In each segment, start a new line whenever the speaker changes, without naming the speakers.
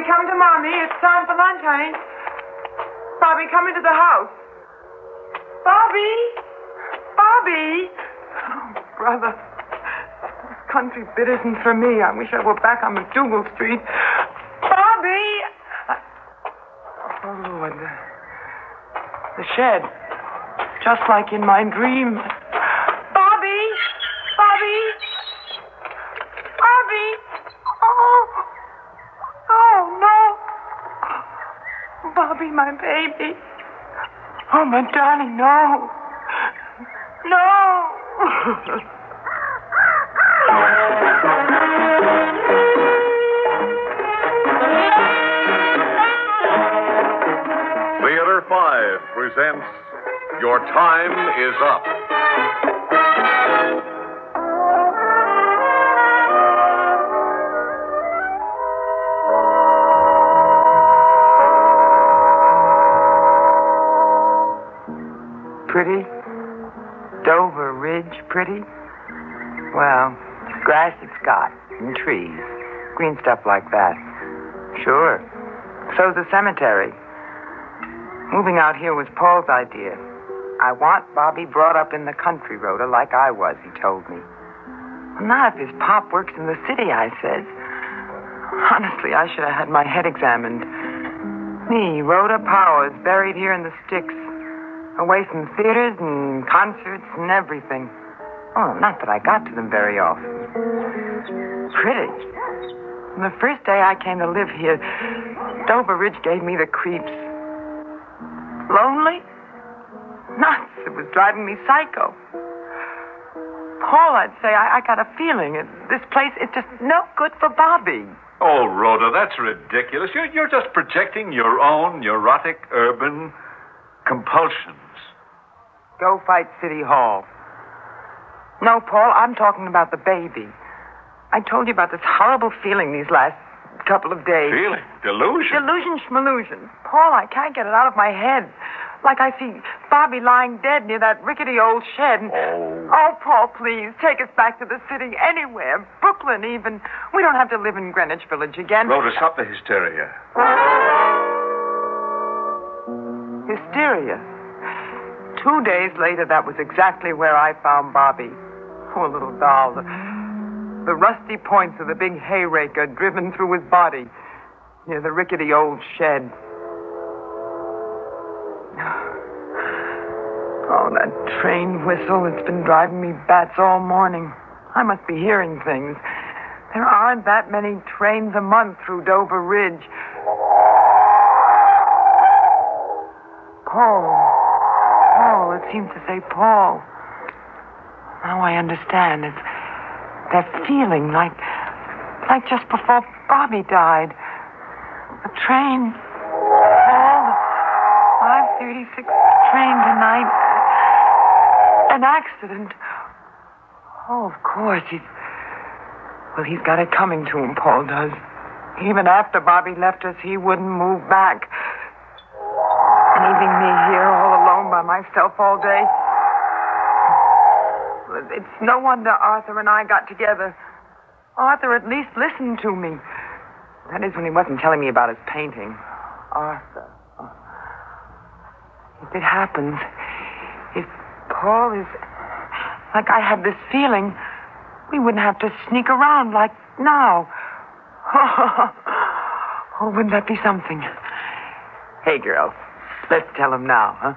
come to Mommy. It's time for lunch, honey. Bobby, come into the house. Bobby! Bobby! Oh, brother. This country bit isn't for me. I wish I were back on McDougal Street. Bobby! Oh, Lord. The shed. Just like in my dream. Bobby! Bobby! Bobby! Oh, no. Bobby, my baby. Oh, my darling, no. No.
Theater 5 presents Your Time Is Up.
Pretty? Dover Ridge pretty? Well, grass it's got, and trees, green stuff like that. Sure. So's the cemetery. Moving out here was Paul's idea. I want Bobby brought up in the country, Rhoda, like I was, he told me. Well, not if his pop works in the city, I says. Honestly, I should have had my head examined. Me, Rhoda Powers, buried here in the sticks. Away from theaters and concerts and everything. Oh, not that I got to them very often. Pretty. From the first day I came to live here, Dover Ridge gave me the creeps. Lonely? Nuts. It was driving me psycho. Paul, I'd say, I got a feeling. This place is just no good for Bobby.
Oh, Rhoda, that's ridiculous. You're just projecting your own neurotic urban compulsions.
Go fight City Hall. No, Paul, I'm talking about the baby. I told you about this horrible feeling these last couple of days.
Feeling? Delusion?
Delusion schmallusion. Paul, I can't get it out of my head. Like I see Bobby lying dead near that rickety old shed. And... Oh, Paul, please, take us back to the city, anywhere. Brooklyn, even. We don't have to live in Greenwich Village again.
Rhoda, stop the hysteria.
Hysteria. 2 days later, that was exactly where I found Bobby. Poor little doll. The rusty points of the big hay rake are driven through his body near the rickety old shed. Oh, that train whistle. It's been driving me bats all morning. I must be hearing things. There aren't that many trains a month through Dover Ridge. Paul, it seems to say Paul. Now I understand. It's that feeling like just before Bobby died. The train. Paul, the 5:36 train tonight. An accident. Oh, of course. He's got it coming to him, Paul does. Even after Bobby left us, he wouldn't move back. Leaving me here all alone by myself all day. It's no wonder Arthur and I got together. Arthur at least listened to me. That is, when he wasn't telling me about his painting. Arthur. If it happens, if Paul is... Like I had this feeling, we wouldn't have to sneak around like now. Oh, wouldn't that be something? Hey, girls. Let's tell him now, huh?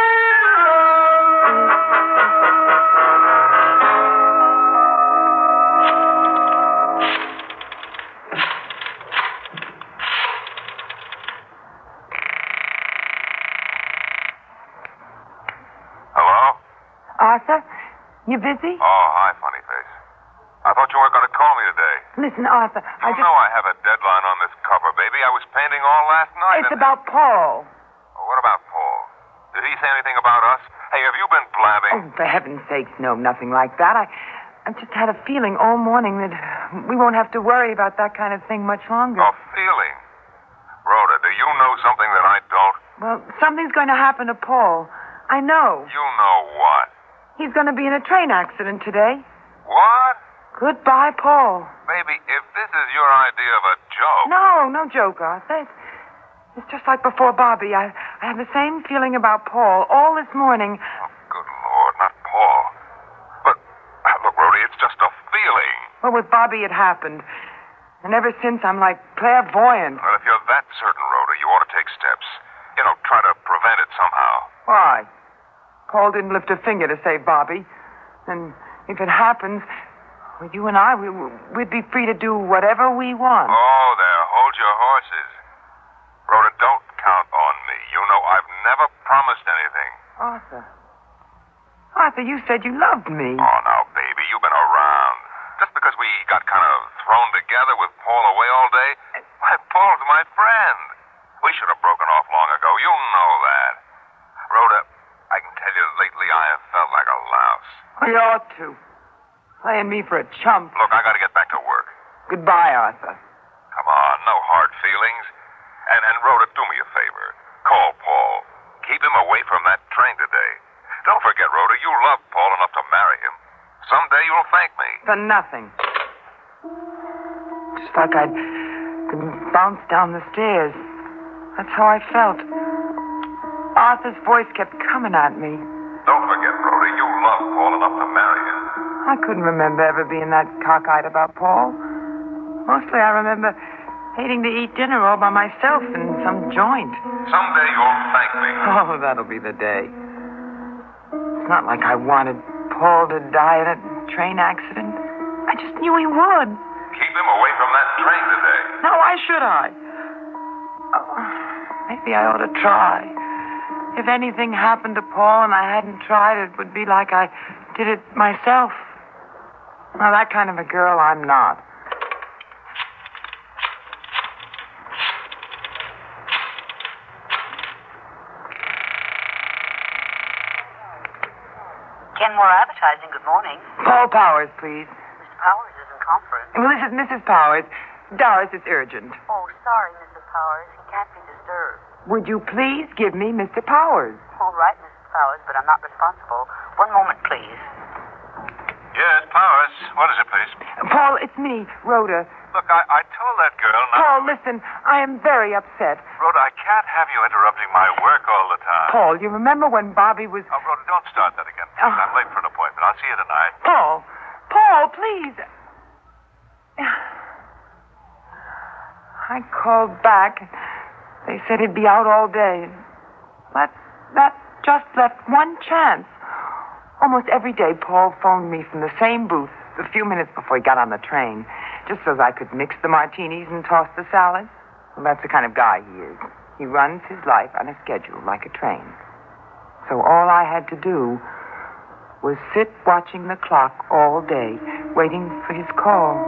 Hello?
Arthur, you busy?
Oh, hi, funny face. I thought you weren't going to call me today.
Listen, Arthur,
You know I have a deadline on this cover, baby. I was painting all last night.
It's about Paul.
What about Paul? Did he say anything about us? Hey, have you been blabbing?
Oh, for heaven's sakes, no, nothing like that. I've just had a feeling all morning that we won't have to worry about that kind of thing much longer.
A feeling? Rhoda, do you know something that I don't?
Well, something's going to happen to Paul. I know.
You know what?
He's going to be in a train accident today.
What?
Goodbye, Paul.
Baby, if this is your idea of a joke...
No, no joke, Arthur. It's just like before Bobby. I had the same feeling about Paul all this morning.
Oh, good Lord, not Paul. But, look, Rhoda, it's just a feeling.
Well, with Bobby it happened. And ever since, I'm like clairvoyant.
Well, if you're that certain, Rhoda, you ought to take steps. Try to prevent it somehow.
Why? Paul didn't lift a finger to save Bobby. And if it happens, well, you and I, we'd be free to do whatever we want.
Oh, there, hold your horses. Rhoda, don't count on me. You know I've never promised anything.
Arthur, you said you loved me.
Oh, now, baby, you've been around. Just because we got kind of thrown together with Paul away all day, why, Paul's my friend. We should have broken off long ago. You know that. Rhoda, I can tell you lately I have felt like a louse.
You ought to. Playing me for a chump.
Look, I got to get back to work.
Goodbye, Arthur.
Come on, no hard feelings. And Rhoda, do me a favor. Call Paul. Keep him away from that train today. Don't forget, Rhoda, you love Paul enough to marry him. Someday you'll thank me.
For nothing. Just like I'd been bounced down the stairs. That's how I felt. Arthur's voice kept coming at me.
Don't forget, Rhoda, you love Paul enough to marry him.
I couldn't remember ever being that cockeyed about Paul. Mostly I remember hating to eat dinner all by myself in some joint.
Someday you'll thank me.
Oh, that'll be the day. It's not like I wanted Paul to die in a train accident. I just knew he would.
Keep him away from that train today.
Now, why should I? Oh, maybe I ought to try. If anything happened to Paul and I hadn't tried, it would be like I did it myself. Now, that kind of a girl I'm not.
Kenmore Advertising, good morning.
Paul Powers, please.
Mr. Powers is in conference.
Well, this is Mrs. Powers. Doris, it's urgent.
Oh, sorry, Mrs. Powers. He can't be disturbed.
Would you please give me Mr. Powers?
All right, Mrs. Powers, but I'm not responsible. One moment, please.
Yes, Powers. What is it, please?
Paul, it's me, Rhoda.
Look, I told that girl not...
Paul, listen, I am very upset.
Rhoda, I can't have you interrupting my work all the time.
Paul, you remember when Bobby was...
Oh, Rhoda, don't start that again. Please. I'm late for an appointment. I'll see you tonight.
Paul, please. I called back. They said he'd be out all day. That just left one chance. Almost every day, Paul phoned me from the same booth a few minutes before he got on the train, just so I could mix the martinis and toss the salad. Well, that's the kind of guy he is. He runs his life on a schedule like a train. So all I had to do was sit watching the clock all day, waiting for his call.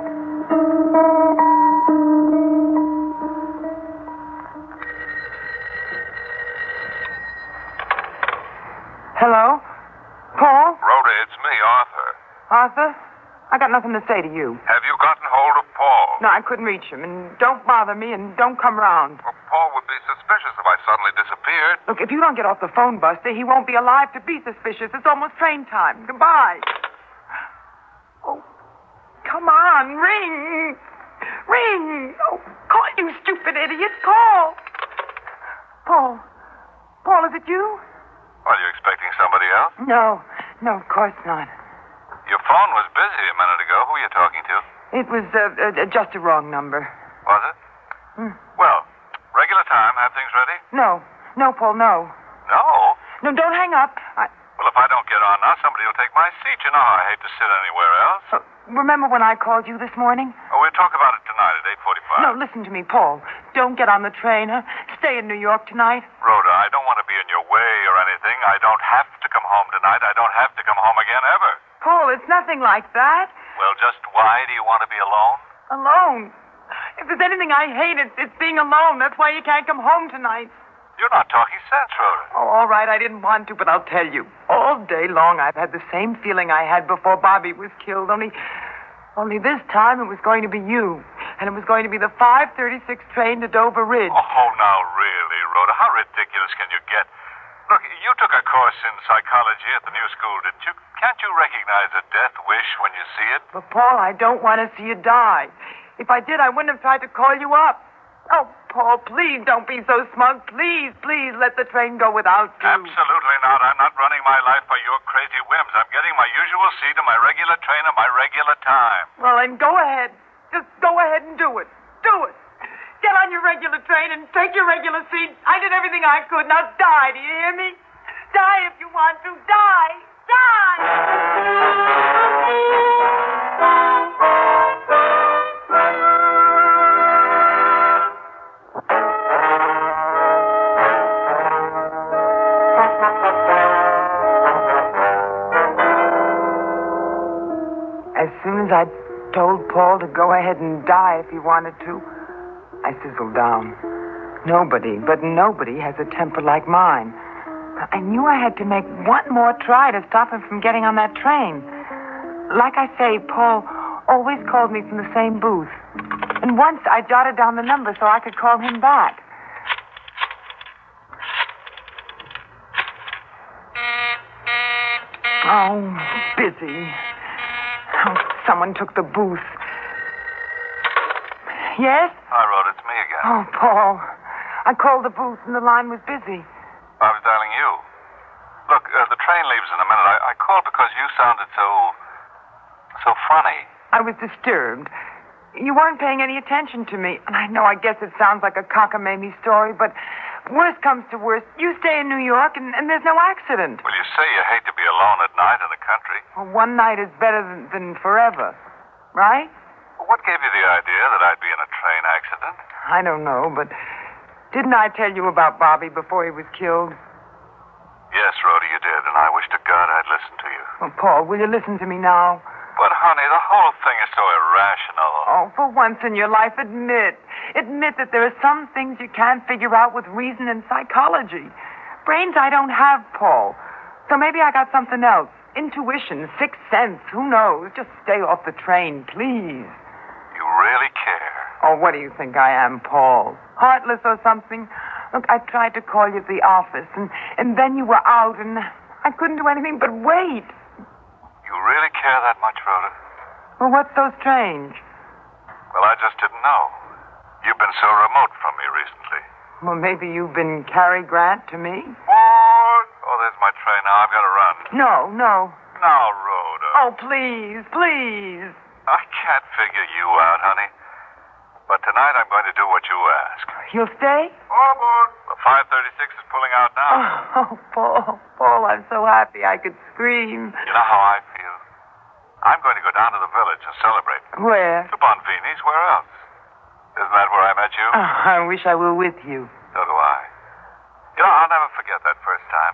Hello? Paul?
Rhoda, it's me, Arthur.
Arthur? I got nothing to say to you.
Have you gotten hold of Paul?
No, I couldn't reach him. And don't bother me and don't come round.
Well, Paul would be suspicious if I suddenly disappeared.
Look, if you don't get off the phone, Buster, he won't be alive to be suspicious. It's almost train time. Goodbye. Oh, come on. Ring. Ring. Oh, call, you stupid idiot. Call. Paul. Paul, is it you?
Are you expecting somebody else?
No, of course not.
Your phone was busy a minute ago. Who are you talking to?
It was just a wrong number.
Was it? Well, regular time. Have things ready?
No, Paul, no.
No?
No, don't hang up.
Well, if I don't get on now, somebody will take my seat. You know how I hate to sit anywhere else.
Remember when I called you this morning?
Oh, we'll talk about it tonight at 8:45.
No, listen to me, Paul. Don't get on the train, huh? Stay in New York tonight.
Rhoda, I don't want to be in your way or anything. I don't have to come home tonight. I don't have to come home again ever.
Paul, it's nothing like that.
Well, just why do you want to be alone?
Alone? If there's anything I hate, it's being alone. That's why you can't come home tonight.
You're not talking sense, Rhoda.
Oh, all right, I didn't want to, but I'll tell you. All day long, I've had the same feeling I had before Bobby was killed, only this time it was going to be you. And it was going to be the 5:36 train to Dover Ridge.
Oh, now really, Rhoda, how ridiculous can you get? Look, you took a course in psychology at the new school, didn't you? Can't you recognize a death wish when you see it?
But, Paul, I don't want to see you die. If I did, I wouldn't have tried to call you up. Oh, Paul, please don't be so smug. Please, please let the train go without you.
Absolutely not. I'm not running my life by your crazy whims. I'm getting my usual seat on my regular train at my regular time.
Well, then go ahead. Just go ahead and do it. Do it. Get on your regular train and take your regular seat. I did everything I could. Now die, do you hear me? Die if you want to. Die. Die! As soon as I told Paul to go ahead and die if he wanted to, I sizzled down. Nobody, but nobody has a temper like mine. I knew I had to make one more try to stop him from getting on that train. Like I say, Paul always called me from the same booth. And once I jotted down the number so I could call him back. Oh, busy. Oh, someone took the booth. Yes?
Hi, Rhoda. It's me again.
Oh, Paul. I called the booth and the line was busy.
I was dialing you. Look, the train leaves in a minute. I called because you sounded so funny.
I was disturbed. You weren't paying any attention to me. And I know, I guess it sounds like a cockamamie story, but worst comes to worst, you stay in New York and there's no accident.
Well, you say you hate to be alone at night in the country.
Well, one night is better than forever, right?
Well, what gave you the idea that I'd be in a train accident?
I don't know, but didn't I tell you about Bobby before he was killed?
Yes, Rhoda, you did, and I wish to God I'd listened to you.
Well, Paul, will you listen to me now?
But, honey, the whole thing is so irrational.
Oh, for once in your life, admit that there are some things you can't figure out with reason and psychology. Brains I don't have, Paul. So maybe I got something else. Intuition, sixth sense, who knows? Just stay off the train, please.
You really care?
Oh, what do you think I am, Paul? Heartless or something? Look, I tried to call you at the office, and then you were out, and I couldn't do anything but wait.
You really care that much, Rhoda?
Well, what's so strange?
Well, I just didn't know. You've been so remote from me recently.
Well, maybe you've been Cary Grant to me?
What? Oh, there's my train now. I've got to run.
No.
Now, Rhoda.
Oh, please.
I can't figure you out, honey. But tonight I'm going to do what you ask.
You'll stay?
Forward. The 536 is pulling out now.
Oh, Paul, I'm so happy I could scream.
You know how I feel? I'm going to go down to the village and celebrate.
Where?
To Bonvini's. Where else? Isn't that where I met you?
Oh, I wish I were with you.
So do I. You know, I'll never forget that first time.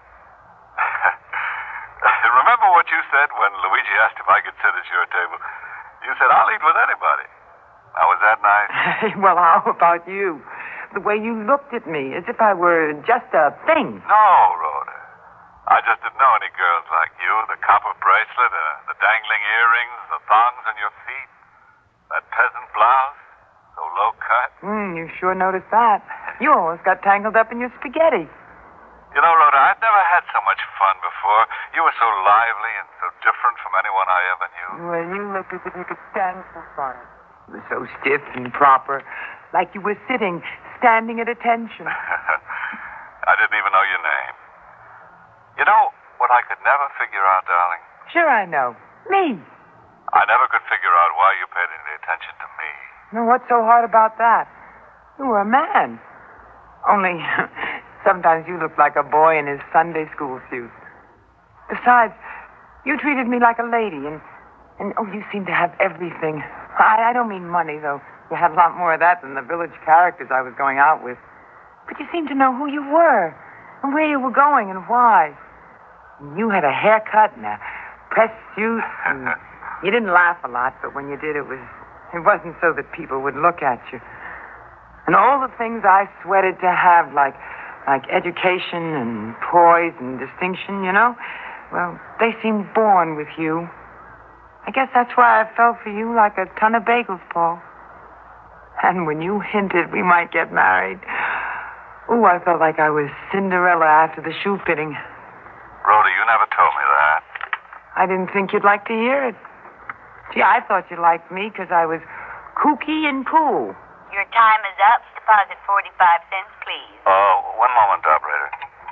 Remember what you said when Luigi asked if I could sit at your table? You said, I'll eat with anybody. Now, was that nice?
Well, how about you? The way you looked at me, as if I were just a thing.
No, Rhoda. I just didn't know any girls like you. The copper bracelet, the dangling earrings, the thongs on your feet, that peasant blouse, so low cut.
You sure noticed that. You almost got tangled up in your spaghetti.
You know, Rhoda, I'd never had so much fun before. You were so lively and so different from anyone I ever knew.
Well, you looked as if you could stand for fun. You were so stiff and proper, like you were standing at attention.
I didn't even know your name. You know what I could never figure out, darling?
Sure I know. Me.
I never could figure out why you paid any attention to me.
Now, what's so hard about that? You were a man. Only, sometimes you looked like a boy in his Sunday school suit. Besides, you treated me like a lady, and you seemed to have everything. I don't mean money, though. You had a lot more of that than the village characters I was going out with. But you seemed to know who you were, and where you were going, and why. You had a haircut and a pressed suit, and you didn't laugh a lot, but when you did, it wasn't so that people would look at you. And all the things I sweated to have, like education and poise and distinction, you know, well, they seemed born with you. I guess that's why I fell for you like a ton of bagels, Paul. And when you hinted we might get married, I felt like I was Cinderella after the shoe fitting.
Rhoda, you never told me that.
I didn't think you'd like to hear it. Gee, I thought you liked me because I was kooky and cool.
Your time is up. Deposit 45 cents, please.
One moment, operator.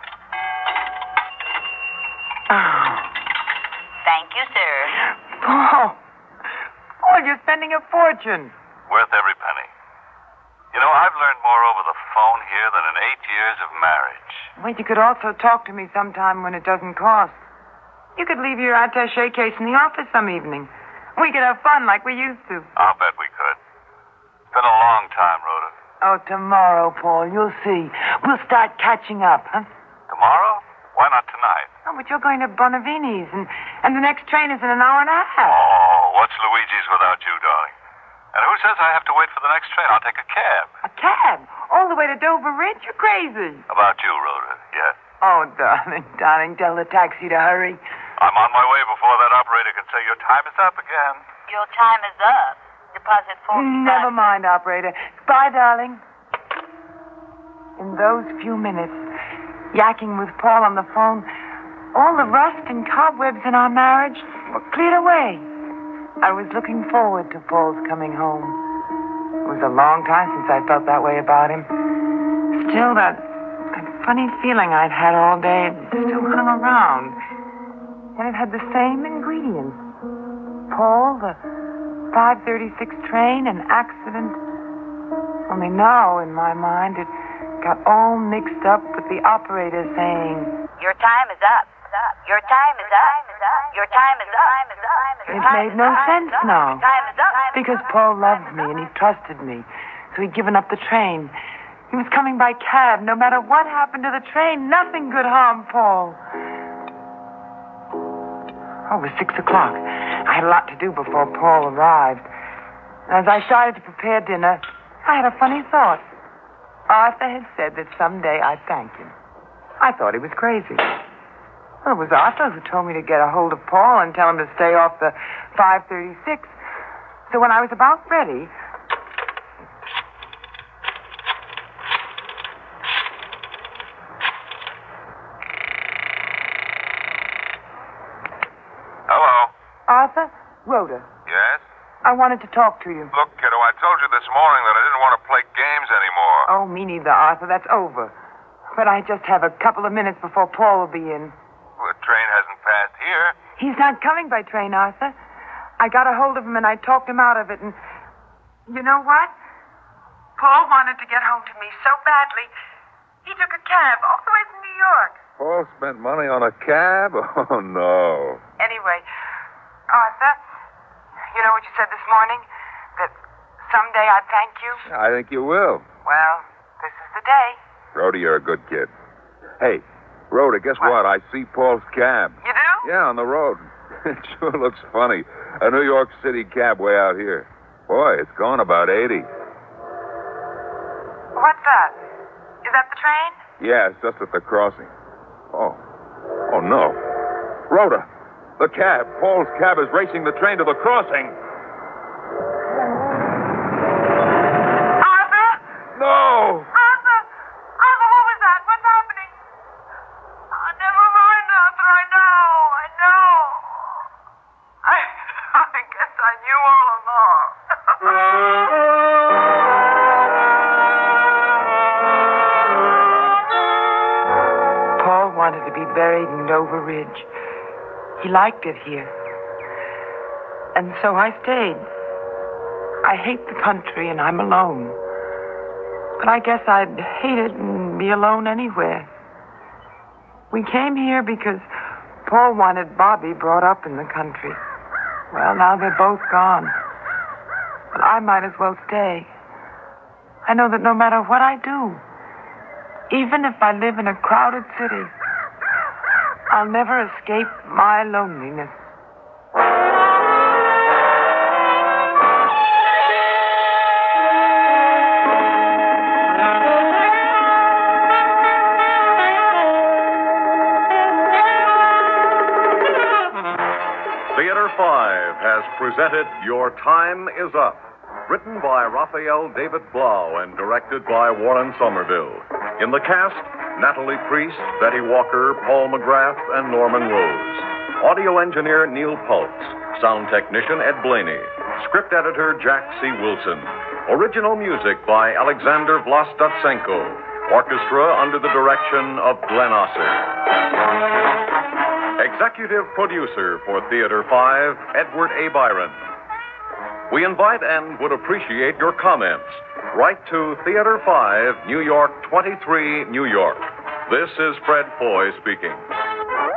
Oh,
Thank you, sir.
Paul. Paul, you're spending a fortune.
Worth every penny. You know, I've learned more over the phone here than in 8 years of marriage.
Wait, you could also talk to me sometime when it doesn't cost. You could leave your attaché case in the office some evening. We could have fun like we used to.
I'll bet we could. It's been a long time, Rhoda.
Oh, tomorrow, Paul. You'll see. We'll start catching up, huh?
Tomorrow? Why not tonight?
Oh, but you're going to Bonavini's, and the next train is in an hour and a half.
Oh, what's Luigi's without you, darling? And who says I have to wait for the next train? I'll take a cab.
A cab? All the way to Dover Ridge? You're crazy.
About you, Rhoda, yes.
Oh, darling, tell the taxi to hurry.
I'm on my way before that operator can say your time is up again.
Your time is up. Deposit 45.
Never mind, operator. Bye, darling. In those few minutes, yakking with Paul on the phone, all the rust and cobwebs in our marriage were cleared away. I was looking forward to Paul's coming home. It was a long time since I felt that way about him. Still, that funny feeling I'd had all day still hung around. And it had the same ingredients. Paul, the 5:36 train, an accident. Only now, in my mind, it got all mixed up with the operator saying,
Your time is up. Your time is up. Your time is up.
it made no sense now.
Time is up.
Because Paul loved me and he trusted me. So he'd given up the train. He was coming by cab. No matter what happened to the train, nothing could harm Paul. Oh, it was 6 o'clock. I had a lot to do before Paul arrived. As I started to prepare dinner, I had a funny thought. Arthur had said that someday I'd thank him. I thought he was crazy. Well, it was Arthur who told me to get a hold of Paul and tell him to stay off the 5:36. So when I was about ready...
Hello?
Arthur? Rhoda.
Yes?
I wanted to talk to you.
Look, kiddo, I told you this morning that I didn't want to play games anymore.
Oh, me neither, Arthur. That's over. But I just have a couple of minutes before Paul will be in.
Well, the train hasn't passed here.
He's not coming by train, Arthur. I got a hold of him and I talked him out of it, and... You know what? Paul wanted to get home to me so badly, he took a cab all the way from New York.
Paul spent money on a cab? Oh, no.
Anyway, Arthur, you know what you said this morning? That someday I'd thank you?
I think you will.
Well, this is the day.
Rhoda, you're a good kid. Hey, Rhoda, guess what? I see Paul's cab.
You do?
Yeah, on the road. It sure looks funny. A New York City cab way out here. Boy, it's going about 80.
What's that? Is that the train?
Yeah, it's just at the crossing. Oh. Oh, no. Rhoda, the cab. Paul's cab is racing the train to the crossing.
Arthur?
No!
Arthur! Arthur, what was that? What's happening? Oh, never mind, Arthur. I know. I guess I knew all along. Paul wanted to be buried in Dover Ridge. He liked it here. And so I stayed. I hate the country and I'm alone. But I guess I'd hate it and be alone anywhere. We came here because Paul wanted Bobby brought up in the country. Well, now they're both gone. But I might as well stay. I know that no matter what I do, even if I live in a crowded city, I'll never escape my loneliness.
Theater 5 has presented Your Time Is Up, written by Raphael David Blau and directed by Warren Somerville. In the cast, Natalie Priest, Betty Walker, Paul McGrath, and Norman Rose. Audio engineer Neil Pultz. Sound technician Ed Blaney. Script editor Jack C. Wilson. Original music by Alexander Vlastotsenko. Orchestra under the direction of Glenn Osser. Executive producer for Theater 5, Edward A. Byron. We invite and would appreciate your comments. Write to Theater 5, New York 23, New York. This is Fred Foy speaking.